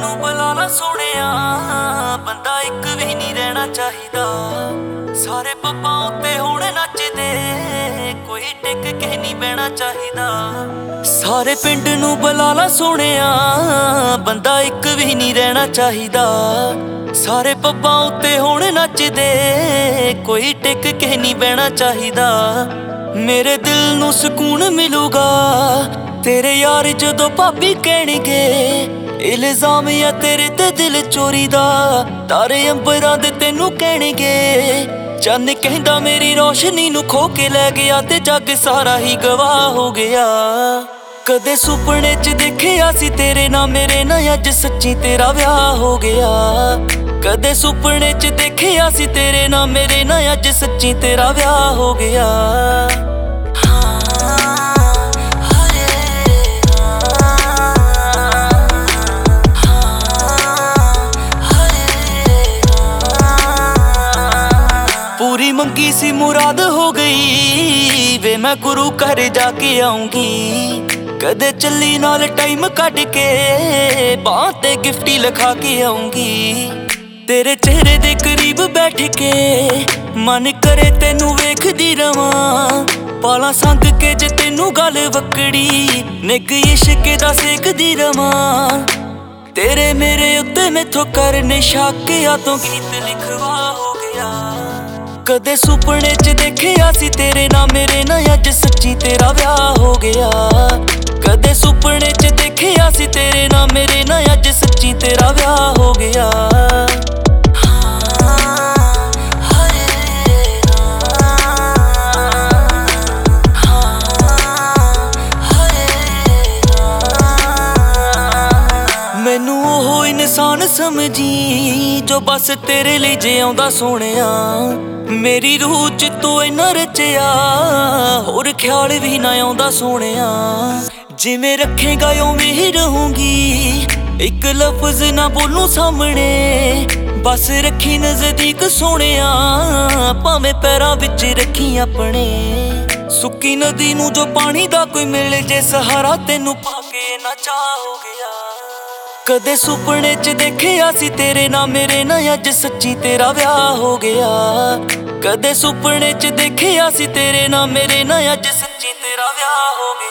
ਨੂੰ ਬੁਲਾ ਲਾ ਸੋਹਣਿਆ, ਬੰਦਾ ਇੱਕ ਵੀ ਨਹੀਂ ਰਹਿਣਾ ਚਾਹੀਦਾ। ਸਾਰੇ ਪੱਬਾਂ ਉੱਤੇ ਹੁਣ ਨੱਚਦੇ, ਕੋਈ ਟਿਕ ਕੇ ਨਹੀਂ ਬਹਿਣਾ ਚਾਹੀਦਾ। ਸਾਰੇ ਪਿੰਡ ਨੂੰ ਬੁਲਾ ਲਾ ਸੋਹਣਿਆ, ਬੰਦਾ ਇੱਕ ਵੀ ਨਹੀਂ ਰਹਿਣਾ ਚਾਹੀਦਾ। ਸਾਰੇ ਪੱਬਾਂ ਉੱਤੇ ਹੁਣ ਨੱਚਦੇ, ਕੋਈ ਟਿਕ ਕੇ ਨਹੀਂ ਬਹਿਣਾ ਚਾਹੀਦਾ। ਮੇਰੇ ਦਿਲ ਨੂੰ ਸਕੂਨ ਮਿਲੂਗਾ ਤੇਰੇ ਯਾਰ ਜਦੋਂ ਭਾਬੀ ਕਹਿਣਗੇ, ਇਲਜ਼ਾਮ ਆ ਤੇਰੇ ਤੇ ਦਿਲ ਚੋਰੀ ਦਾ। ਤਾਰੇ ਅੰਬਰਾਂ ਦੇ ਤੈਨੂੰ ਕਹਿਣਗੇ, ਚੰਨ ਕਹਿੰਦਾ ਮੇਰੀ ਰੋਸ਼ਨੀ ਨੂੰ ਖੋ ਕੇ ਲੈ ਗਿਆ, ਤੇ ਜੱਗ ਸਾਰਾ ਹੀ ਗਵਾਹ ਹੋ ਗਿਆ। ਕਦੇ ਸੁਪਨੇ 'ਚ ਦੇਖਿਆ ਸੀ ਤੇਰੇ ਨਾਲ ਮੇਰੇ ਨਾਲ, ਅੱਜ ਸੱਚੀ ਤੇਰਾ ਵਿਆਹ ਹੋ ਗਿਆ। ਕਦੇ ਸੁਪਨੇ 'ਚ ਦੇਖਿਆ ਸੀ ਤੇਰੇ ਨਾਲ ਮੇਰੇ ਨਾਲ, ਅੱਜ ਸੱਚੀ ਤੇਰਾ ਵਿਆਹ ਹੋ ਗਿਆ। ਪੂਰੀ ਮੰਗੀ ਸੀ ਮੁਰਾਦ ਹੋ ਗਈ ਵੇ, ਮੈਂ ਗੁਰੂ ਘਰ ਜਾ ਕੇ ਆਉਂਗੀ। ਕਦੇ ਚੱਲੀ ਨਾਲ ਟਾਈਮ ਕੱਢ ਕੇ, ਬਾਂਹ ਤੇ ਗਿਫਟੀ ਲਿਖਾ ਕੇ ਆਉਂਗੀ। ਤੇਰੇ ਚਿਹਰੇ ਦੇ ਕਰੀਬ ਬੈਠ ਕੇ ਮਨ ਕਰੇ ਤੈਨੂੰ ਵੇਖਦੀ ਰਵਾਂ, ਪਾਲਾਂ ਸੰਗ ਕੇ ਜੇ ਤੈਨੂੰ ਗੱਲ ਵਕੜੀ, ਨਿੱਘ ਇਸ਼ਕ ਦਾ ਸੇਕਦੀ ਰਵਾਂ। ਤੇਰੇ ਮੇਰੇ ਉੱਤੇ ਮੈਥੋਂ ਕਰਨੇ ਸ਼ੱਕ, ਆ ਤੋਂ ਗੀਤ ਲਿਖਵਾ ਹੋ ਗਿਆ। ਕਦੇ ਸੁਪਨੇ 'ਚ ਦੇਖਿਆ ਸੀ ਤੇਰੇ ਨਾਲ ਮੇਰੇ ਨਾਲ, ਅੱਜ ਸੱਚੀ ਤੇਰਾ ਵਿਆਹ ਹੋ ਗਿਆ। ਕਦੇ ਸੁਪਨੇ ਚ ਦੇਖਿਆ ਸੀ ਤੇਰੇ ਨਾਲ ਮੇਰੇ ਨਾਲ, ਅੱਜ ਸੱਚੀ ਤੇਰਾ ਵਿਆਹ ਹੋ ਗਿਆ। ਮੈਨੂੰ ਉਹ ਇਨਸਾਨ ਸਮਝੀ ਜੋ ਬਸ ਤੇਰੇ ਲਈ ਜਿਉਂਦਾ ਸੋਹਣਿਆ। ਮੇਰੀ ਰੂਹ 'ਚ ਤੂੰ ਇੰਨਾ ਰਚਿਆ, ਹੋਰ ਖਿਆਲ ਵੀ ਨਾ ਆਉਂਦਾ ਸੋਹਣਿਆ। ਜਿਵੇਂ ਰੱਖੇਗਾ ਉਵੇਂ ਹੀ ਰਹੂੰਗੀ, ਇੱਕ ਲਫ਼ਜ਼ ਨਾ ਬੋਲੂੰ ਸਾਹਮਣੇ, ਬਸ ਰੱਖੀ ਨਜ਼ਦੀਕ ਸੋਹਣਿਆ। ਭਾਵੇਂ ਪੈਰਾਂ ਵਿੱਚ ਰੱਖੀ ਆਪਣੇ, ਸੁੱਕੀ ਨਦੀ ਨੂੰ ਜੋ ਪਾਣੀ ਦਾ ਕੋਈ ਮਿਲ ਜੇ ਸਹਾਰਾ, ਤੈਨੂੰ ਪਾ ਕੇ ਨਾ ਚਾਹ ਹੋ ਗਿਆ। ਕਦੇ ਸੁਪਨੇ 'ਚ ਦੇਖਿਆ ਸੀ ਤੇਰੇ ਨਾਲ ਮੇਰੇ ਨਾਲ, ਅੱਜ ਸੱਚੀ ਤੇਰਾ ਵਿਆਹ ਹੋ ਗਿਆ। ਕਦੇ ਸੁਪਨੇ 'ਚ ਦੇਖਿਆ ਸੀ ਤੇਰੇ ਨਾਲ ਮੇਰੇ ਨਾਲ, ਅੱਜ ਸੱਚੀ ਤੇਰਾ ਵਿਆਹ ਹੋ ਗਿਆ।